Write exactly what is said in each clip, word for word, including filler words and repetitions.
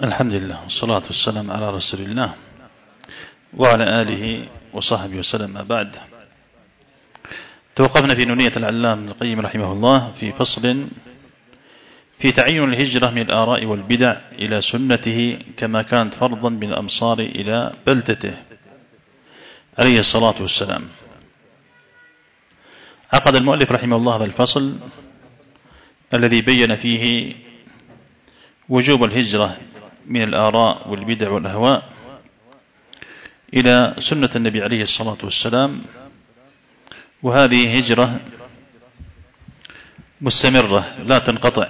الحمد لله والصلاة والسلام على رسول الله وعلى آله وصحبه وسلم. ما بعد، توقفنا في نونية العلامة ابن القيم رحمه الله في فصل في تعيين الهجرة من الآراء والبدع إلى سنته كما كانت فرضا من الأمصار إلى بلدته عليه الصلاة والسلام. عقد المؤلف رحمه الله هذا الفصل الذي بين فيه وجوب الهجرة من الآراء والبدع والأهواء إلى سنة النبي عليه الصلاة والسلام، وهذه هجرة مستمرة لا تنقطع.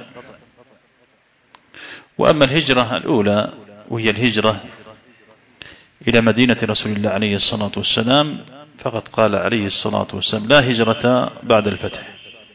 وأما الهجرة الأولى وهي الهجرة إلى مدينة رسول الله عليه الصلاة والسلام، فقد قال عليه الصلاة والسلام: لا هجرة بعد الفتح.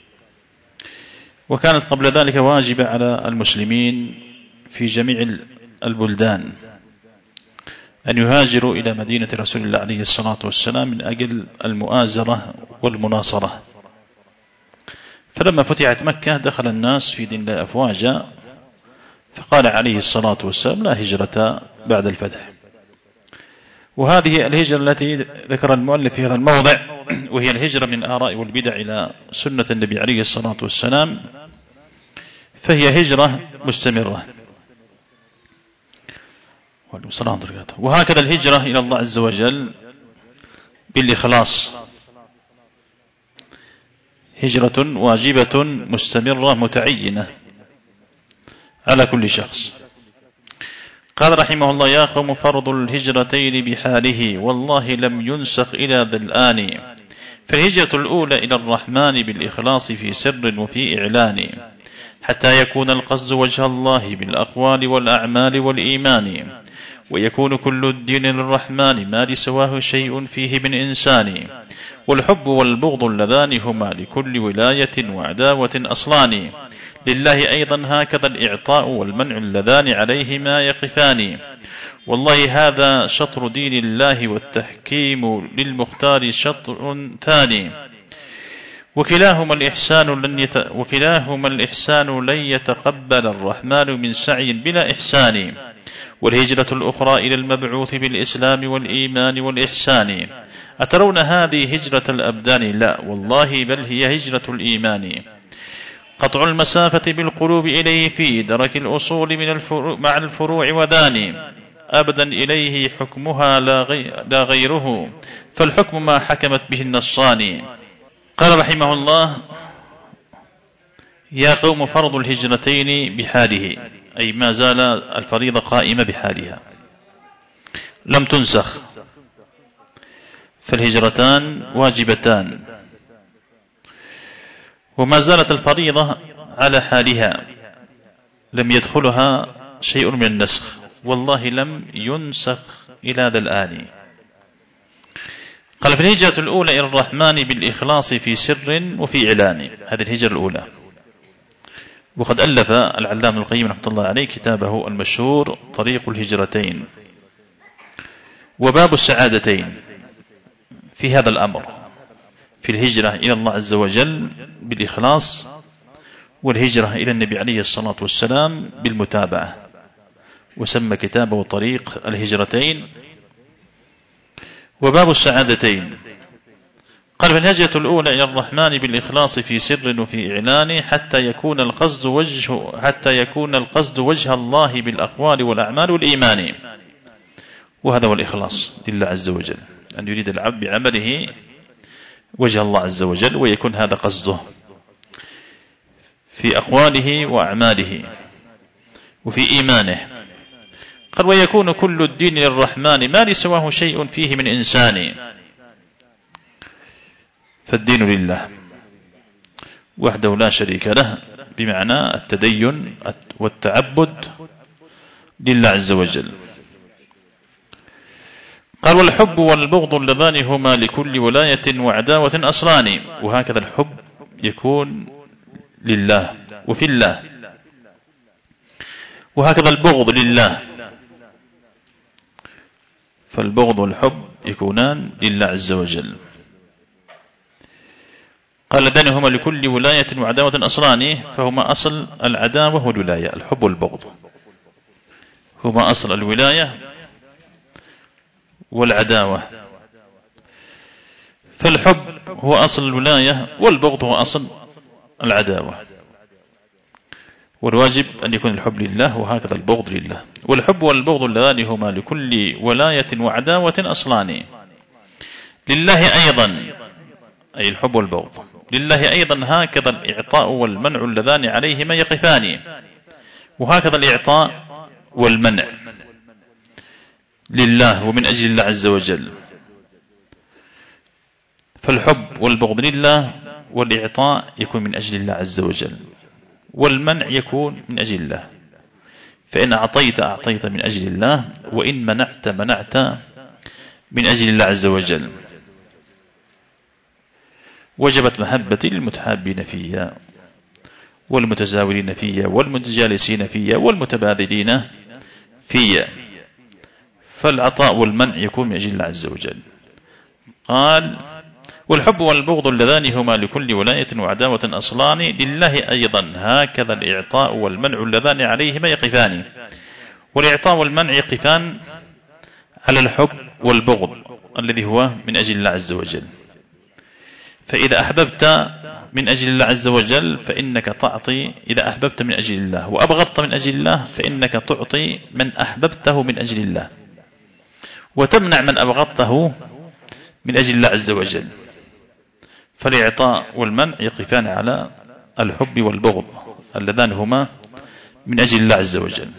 وكانت قبل ذلك واجبة على المسلمين في جميع البلدان أن يهاجروا إلى مدينة رسول الله عليه الصلاة والسلام من أجل المؤازرة والمناصرة. فلما فتحت مكة دخل الناس في دين الله أفواجا، فقال عليه الصلاة والسلام: لا هجرة بعد الفتح. وهذه الهجرة التي ذكر المؤلف في هذا الموضع وهي الهجرة من الآراء والبدع إلى سنة النبي عليه الصلاة والسلام، فهي هجرة مستمرة. وهكذا الهجرة إلى الله عز وجل بالإخلاص هجرة واجبة مستمرة متعينة على كل شخص. قال رحمه الله: يا قوم فرض الهجرتين بحاله والله لم ينسخ إلى ذا الآن. فالهجرة الأولى إلى الرحمن بالإخلاص في سر وفي إعلان، حتى يكون القصد وجه الله بالأقوال والأعمال والإيمان، ويكون كل الدين للرحمن ما لسواه شيء فيه من إنسان. والحب والبغض اللذان هما لكل ولاية وعداوة أصلان. لله أيضا هكذا الإعطاء والمنع اللذان عليهما يقفان. والله هذا شطر دين الله والتحكيم للمختار شطر ثاني. وكلاهما الإحسان لن يت... وكلاهما الإحسان لن يتقبل الرحمن من سعي بلا إحسان. والهجرة الأخرى إلى المبعوث بالإسلام والإيمان والإحسان. أترون هذه هجرة الأبدان؟ لا والله، بل هي هجرة الإيمان. قطع المسافة بالقلوب إليه في درك الأصول من الفروع مع الفروع وذاني. أبدا إليه حكمها لا, غي... لا غيره، فالحكم ما حكمت به النصان. قال رحمه الله: يا قوم فرض الهجرتين بحاله، أي ما زال الفريضة قائمة بحالها لم تنسخ، فالهجرتان واجبتان وما زالت الفريضة على حالها لم يدخلها شيء من النسخ. والله لم ينسخ إلى ذا الآن. قال: في الهجرة الأولى إلى الرحمن بالإخلاص في سر وفي إعلان. هذه الهجرة الأولى. وقد ألف العلامة القيم رحمة الله عليه كتابه المشهور طريق الهجرتين وباب السعادتين في هذا الأمر، في الهجرة إلى الله عز وجل بالإخلاص، والهجرة إلى النبي عليه الصلاة والسلام بالمتابعة، وسمى كتابه طريق الهجرتين وباب السعادتين. قال: في الهجرة الأولى إلى الرحمن بالإخلاص في سر وفي إعلان، حتى يكون القصد وجه حتى يكون القصد وجه الله بالأقوال والأعمال والإيمان. وهذا هو الإخلاص لله عز وجل، أن يريد العبد بعمله وجه الله عز وجل، ويكون هذا قصده في أقواله وأعماله وفي إيمانه. قال: ويكون كل الدين للرحمن ما لسواه شيء فيه من إنسان. فالدين لله وحده لا شريك له، بمعنى التدين والتعبد لله عز وجل. قال: والحب والبغض اللذان هما لكل ولاية وعداوة أصلان. وهكذا الحب يكون لله وفي الله، وهكذا البغض لله. فالبغض والحب يكونان لله عز وجل. قال: اللذان هما لكل ولاية وعداوة أصلان، فهما أصل العداوة والولاية، الحب والبغض. هما أصل الولاية والعداوة. فالحب هو أصل الولاية، والبغض هو أصل العداوة. والواجب أن يكون الحب لله، وهكذا البغض لله. والحب والبغض اللذان هما لكل ولاية وعداوة أصلان لله أيضا، أي الحب والبغض لله أيضا، هكذا الإعطاء والمنع اللذان عليهما يقفان. وهكذا الإعطاء والمنع لله ومن أجل الله عز وجل. فالحب والبغض لله، والإعطاء يكون من أجل الله عز وجل، والمنع يكون من أجل الله. فإن أعطيت أعطيت من أجل الله، وإن منعت منعت من أجل الله عز وجل. وجبت محبتي للمتحابين فيها، والمتزاورين فيها، والمتجالسين فيها، والمتبادلين فيها. فالعطاء والمنع يكون من أجل الله عز وجل. قال: والحب والبغض اللذان هما لكل ولاية وعداوة أصلان لله أيضا، هكذا الإعطاء والمنع اللذان عليهما يقفان. والإعطاء والمنع يقفان على الحب والبغض الذي هو من أجل الله عز وجل. فإذا أحببت من أجل الله عز وجل فإنك تعطي، إذا أحببت من أجل الله وأبغضت من أجل الله فإنك تعطي من أحببته من أجل الله، وتمنع من أبغضته من أجل الله عز وجل. فالإعطاء والمنع يقفان على الحب والبغض اللذان هما من أجل الله عز وجل.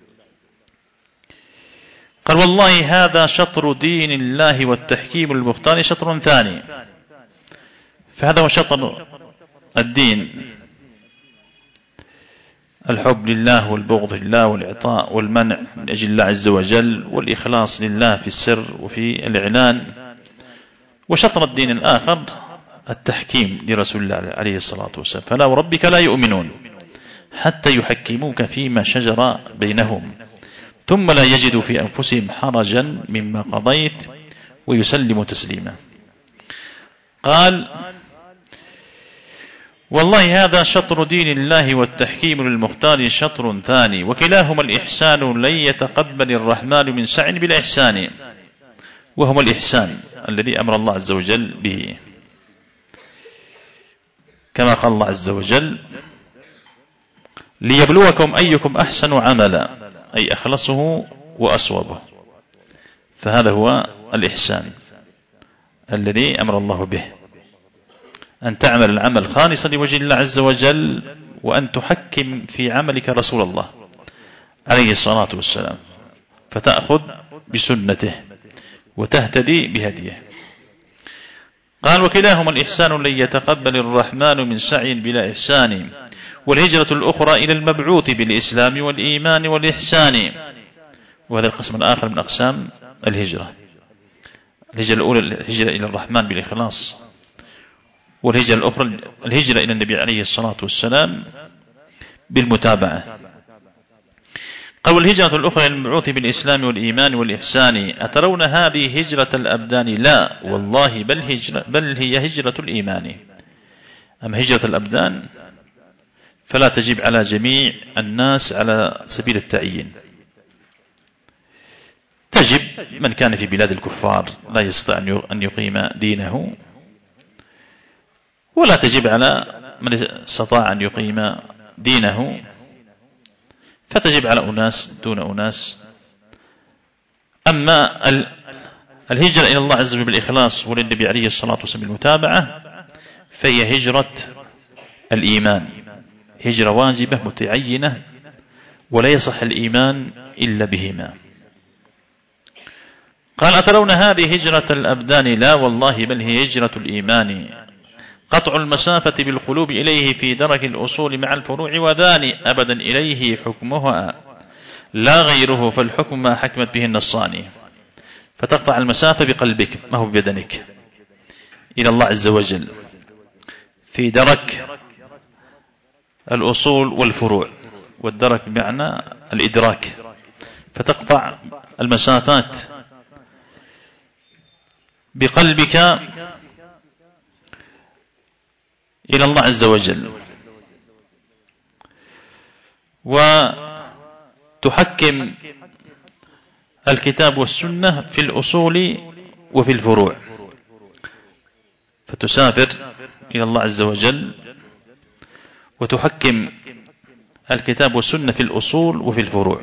قال: والله هذا شطر دين الله، والتحكيم المختار شطر ثاني. فهذا هو شطر الدين: الحب لله، والبغض لله، والإعطاء والمنع من أجل الله عز وجل، والإخلاص لله في السر وفي الإعلان. وشطر الدين الآخر التحكيم لرسول الله عليه الصلاة والسلام: فلا وربك لا يؤمنون حتى يحكموك فيما شجر بينهم ثم لا يجدوا في أنفسهم حرجا مما قضيت ويسلموا تسليما. قال: والله هذا شطر دين الله، والتحكيم للمختار شطر ثاني، وكلاهما الإحسان لن يتقبل الرحمن من سعي بالإحسان. وهما الإحسان الذي أمر الله عز وجل به، كما قال الله عز وجل: ليبلوكم أيكم أحسن عملا، أي أخلصه وأصوبه. فهذا هو الإحسان الذي أمر الله به، أن تعمل العمل خالصا لوجه الله عز وجل، وأن تحكم في عملك رسول الله عليه الصلاة والسلام، فتأخذ بسنته وتهتدي بهديه. قال: وكلاهما الإحسان لن يتقبل الرحمن من سعي بلا إحسان، والهجرة الأخرى إلى المبعوث بالإسلام والإيمان والإحسان. وهذا القسم الآخر من أقسام الهجرة. الهجرة الأولى الهجرة إلى الرحمن بالإخلاص، والهجرة الأخرى الهجرة إلى النبي عليه الصلاة والسلام بالمتابعة. قال: والهجرة الأخرى إلى المبعوث بالإسلام والإيمان والإحسان، أترون هذه هجرة الأبدان؟ لا والله، بل, هجرة بل هي هجرة الإيمان. أما هجرة الأبدان فلا تجب على جميع الناس على سبيل التعيين، تجب من كان في بلاد الكفار لا يستطيع أن يقيم دينه، ولا تجب على من استطاع أن يقيم دينه، فتجب على أناس دون أناس. أما الهجرة إلى الله عز وجل بالإخلاص وللنبي عليه الصلاة والسلام بالمتابعة فهي هجرة الإيمان، هجرة واجبة متعينة، ولا يصح الإيمان إلا بهما. قال: أترون هذه هجرة الأبدان؟ لا والله، بل هي هجرة الإيمان، قطع المسافة بالقلوب إليه في درك الأصول مع الفروع، وذان أبدا إليه حكمها لا غيره، فالحكم ما حكمت به النصان. فتقطع المسافة بقلبك، ما هو ببدنك، إلى الله عز وجل في درك الأصول والفروع، والدرك بمعنى الإدراك. فتقطع المسافات بقلبك إلى الله عز وجل. تحكم الكتاب والسنة في الأصول وفي الفروع، فتسافر إلى الله عز وجل وتحكم الكتاب والسنة في الأصول وفي الفروع.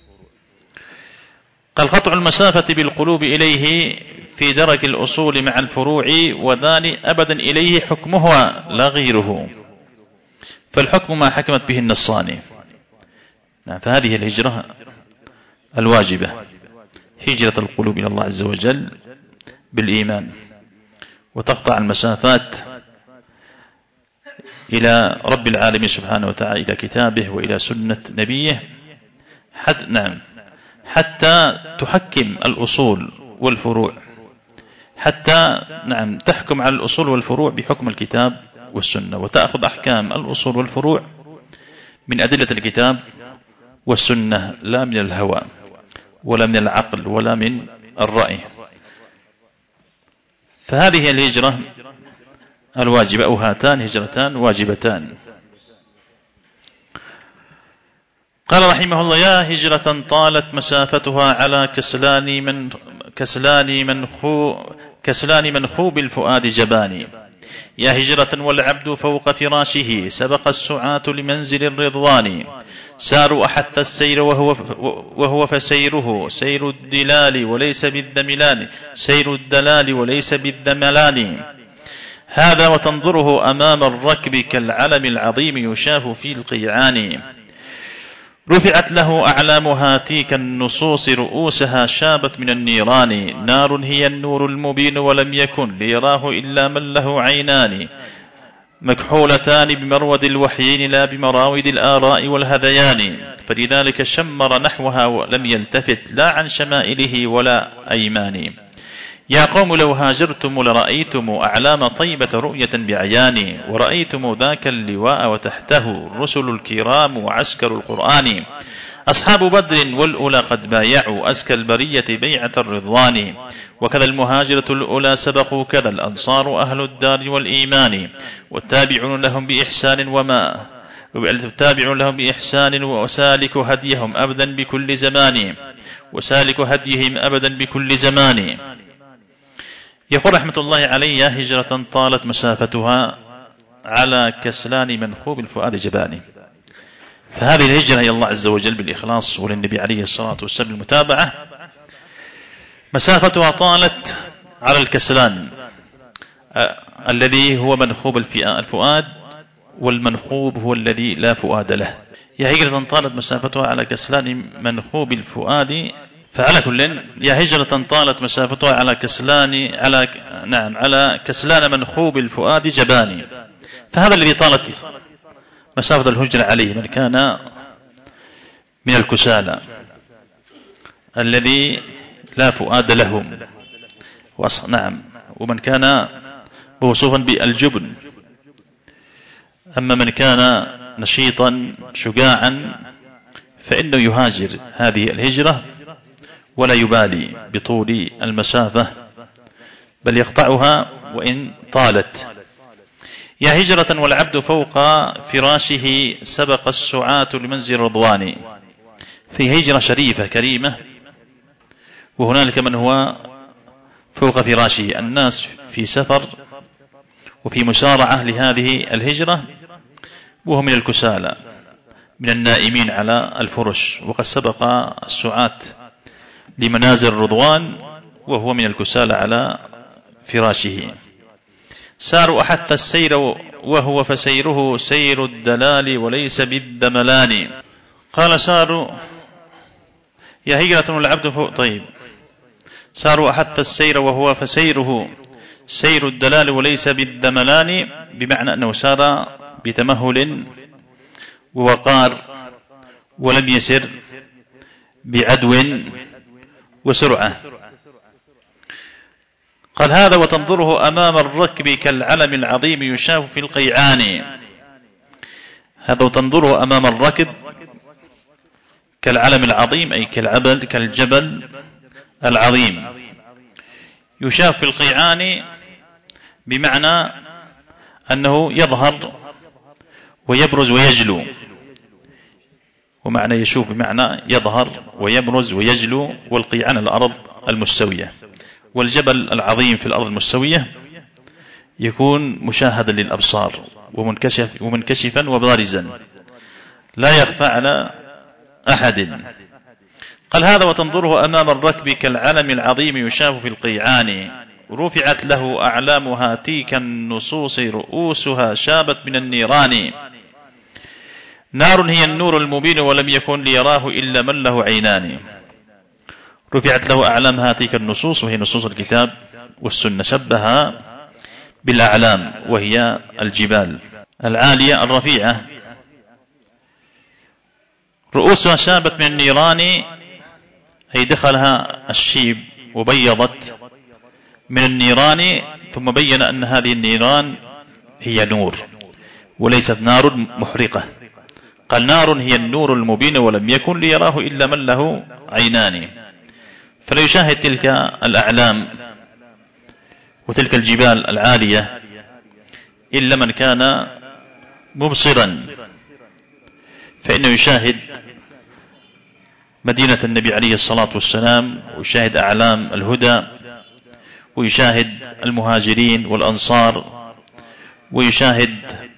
قال قطع المسافة بالقلوب إليه في درك الأصول مع الفروع، وذان أبدا إليه حكمها لا غيره، فالحكم ما حكمت به النصان. فهذه الهجرة الواجبة، هجرة القلوب إلى الله عز وجل بالإيمان، وتقطع المسافات إلى رب العالمين سبحانه وتعالى، إلى كتابه وإلى سنة نبيه، حتى نعم حتى تحكم الأصول والفروع، حتى نعم تحكم على الأصول والفروع بحكم الكتاب والسنة، وتأخذ أحكام الأصول والفروع من أدلة الكتاب والسنة، لا من الهوى ولا من العقل ولا من الرأي. فهذه الهجرة الواجبة، أو هاتان هجرتان واجبتان. قال رحمه الله: يا هجرة طالت مسافتها على كسلان من كسلان منخو كسلان منخوب الفؤاد جباني. يا هجرة والعبد فوق فراشه سبق السعاة لمنزل الرضوان. سار أحث السير وهو وهو فسيره سير الدلال وليس بالذملان سير الدلال وليس بالذملان. هذا وتنظره أمام الركب كالعلم العظيم يشاف في القيعان. رفعت له أعلامها تيك النصوص رؤوسها شابت من النيران. نار هي النور المبين ولم يكن ليراه إلا من له عينان. مكحولتان بمرود الوحيين لا بمراود الآراء والهذيان. فلذلك شمر نحوها ولم يلتفت لا عن شمائله ولا أيمان. يا قوم لو هاجرتم لرأيتم أعلام طيبة رؤية بعيان. ورأيتم ذاك اللواء وتحته الرسل الكرام وعسكر القرآن. أصحاب بدر والأولى قد بايعوا أزكى البرية بيعة الرضوان. وكذا المهاجرة الأولى سبقوا كذا الأنصار أهل الدار والإيمان. والتابعون لهم بإحسان وما التابعون لهم بإحسان وسالك هديهم أبدا بكل زمان وسالك هديهم أبدا بكل زمان. يقول رحمة الله عليه: يا هجرة طالت مسافتها على كسلان منخوب الفؤاد جباني. فهذه الهجرة إلى الله عز وجل بالإخلاص وللنبي عليه الصلاة والسلام المتابعة، مسافتها طالت على الكسلان الذي هو منخوب الفؤاد، والمنخوب هو الذي لا فؤاد له. يا هجرة طالت مسافتها على كسلان منخوب الفؤاد. فعلى كل، يا هجرة طالت مسافتها على كسلان على نعم على كسلان منخوب الفؤاد جباني. فهذا الذي طالت مسافة الهجرة عليه من كان من الكسالى الذي لا فؤاد لهم، نعم ومن كان موصوفا بالجبن. أما من كان نشيطا شجاعا فإنه يهاجر هذه الهجرة ولا يبالي بطول المسافة، بل يقطعها وإن طالت. يا هجرة والعبد فوق فراشه سبق السعاة لمنزل الرضوان. في هجرة شريفة كريمة، وهنالك من هو فوق فراشه. الناس في سفر وفي مسارعة لهذه الهجرة، وهم من الكسالى من النائمين على الفرش، وقد سبق السعاة لمنازل الرضوان وهو من الكسالى على فراشه. سار أحث السير وهو فسيره سير الدلال وليس بالذملان. قال سار يا هجرة العبد فوق طيب سار أحث السير وهو فسيره سير الدلال وليس بالذملان، بمعنى أنه سار بتمهل ووقار ولم يسر بعدو وسرعة. قال هذا وتنظره أمام الركب كالعلم العظيم يشاف في القيعان. هذا وتنظره أمام الركب كالعلم العظيم، أي كالعبل كالجبل العظيم يشاف في القيعان، بمعنى أنه يظهر ويبرز ويجلو. ومعنى يشوف بمعنى يظهر ويبرز ويجلو، والقيعان الأرض المستوية، والجبل العظيم في الأرض المستوية يكون مشاهدا للأبصار ومنكشف ومنكشفا وبارزا لا يخفى على أحد. قال هذا وتنظره أمام الركب كالعلم العظيم يشاف في القيعان، رفعت له أعلامها تيك النصوص رؤوسها شابت من النيران. نار هي النور المبين ولم يكن ليراه إلا من له عينان. رفعت له أعلامها تيك النصوص، وهي نصوص الكتاب والسنة، شبها بالأعلام وهي الجبال العالية الرفيعة. رؤوسها شابت من النيران، أي دخلها الشيب وبيضت من النيران، ثم بين أن هذه النيران هي نور وليست نار محرقة. قال نار هي النور المبين ولم يكن ليراه إلا من له عينان. فلا يشاهد تلك الأعلام وتلك الجبال العالية إلا من كان مبصرا، فإنه يشاهد مدينة النبي عليه الصلاة والسلام، ويشاهد أعلام الهدى، ويشاهد المهاجرين والأنصار، ويشاهد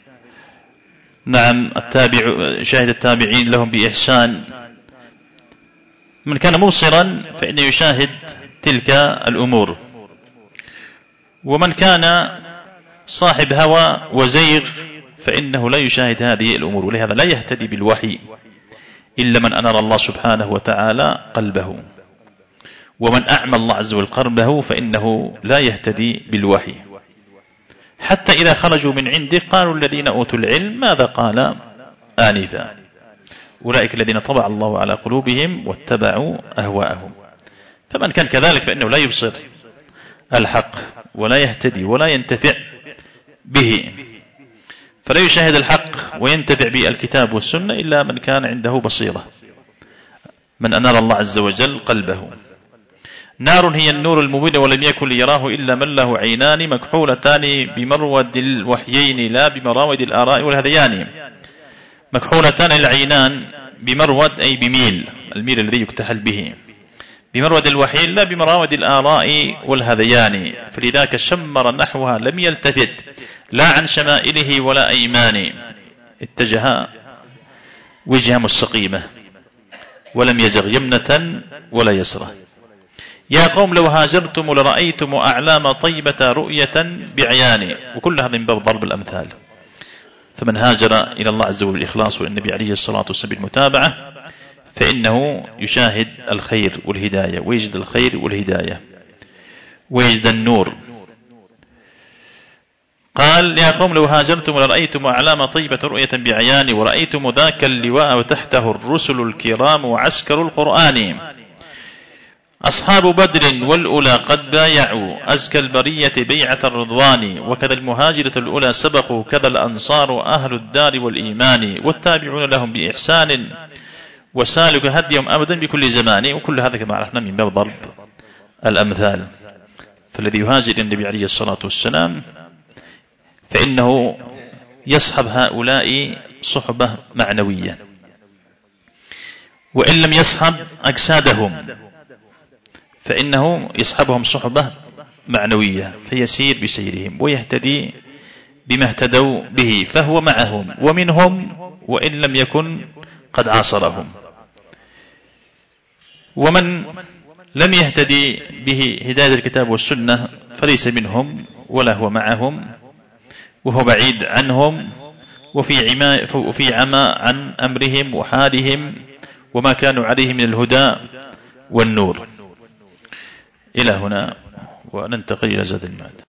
نعم التابع يشاهد التابعين لهم بإحسان. من كان مبصرا فإنه يشاهد تلك الأمور، ومن كان صاحب هوى وزيغ فإنه لا يشاهد هذه الأمور، ولهذا لا يهتدي بالوحي إلا من أنار الله سبحانه وتعالى قلبه، ومن أعمى الله عز وجل قلبه فإنه لا يهتدي بالوحي. حتى إذا خرجوا من عندك قالوا الذين أوتوا العلم ماذا قال آنفا، أولئك الذين طبع الله على قلوبهم واتبعوا أهواءهم. فمن كان كذلك فإنه لا يبصر الحق ولا يهتدي ولا ينتفع به، فلا يشاهد الحق وينتفع بالكتاب والسنة إلا من كان عنده بصيرة، من أنار الله عز وجل قلبه. نار هي النور المبين ولم يكن ليراه إلا من له عينان، مكحولتان بمرود الوحيين لا بمراود الآراء والهذيان. مكحولتان العينان بمرود أي بميل، الميل الذي يكتحل به، بمرود الوحيين لا بمراود الآراء والهذيان. فلذاك شمر نحوها لم يلتفت لا عن شمائله ولا أيمان، اتجه وجهة مستقيمة ولم يزغ يمنة ولا يسرة. يا قوم لو هاجرتم لرأيتم أعلام طيبة رؤية بعيان. وكل هذا من باب ضرب الأمثال. فمن هاجر إلى الله عز وجل بالإخلاص والنبي عليه الصلاة والسلام بالمتابعة فإنه يشاهد الخير والهداية، ويجد الخير والهداية ويجد النور. قال يا قوم لو هاجرتم لرأيتم أعلام طيبة رؤية بعيان، ورأيتم ذاك اللواء وتحته الرسل الكرام وعسكر القرآن. أصحاب بدر والأولى قد بايعوا أزكى البرية بيعة الرضوان، وكذا المهاجرة الأولى سبقوا كذا الأنصار أهل الدار والإيمان، والتابعون لهم بإحسان وسالك هديهم أبدا بكل زمان. وكل هذا كما عرفنا من باب ضرب الأمثال. فالذي يهاجر النبي عليه الصلاة والسلام فإنه يصحب هؤلاء صحبة معنوية، وإن لم يصحب أجسادهم فإنه يصحبهم صحبة معنوية، فيسير بسيرهم ويهتدي بما اهتدوا به، فهو معهم ومنهم وإن لم يكن قد عاصرهم. ومن لم يهتدي به هداية الكتاب والسنة فليس منهم ولا هو معهم، وهو بعيد عنهم وفي عما وفي عما عن أمرهم وحالهم وما كانوا عليه من الهدى والنور. إلى هنا وننتقل إلى زاد المعاد.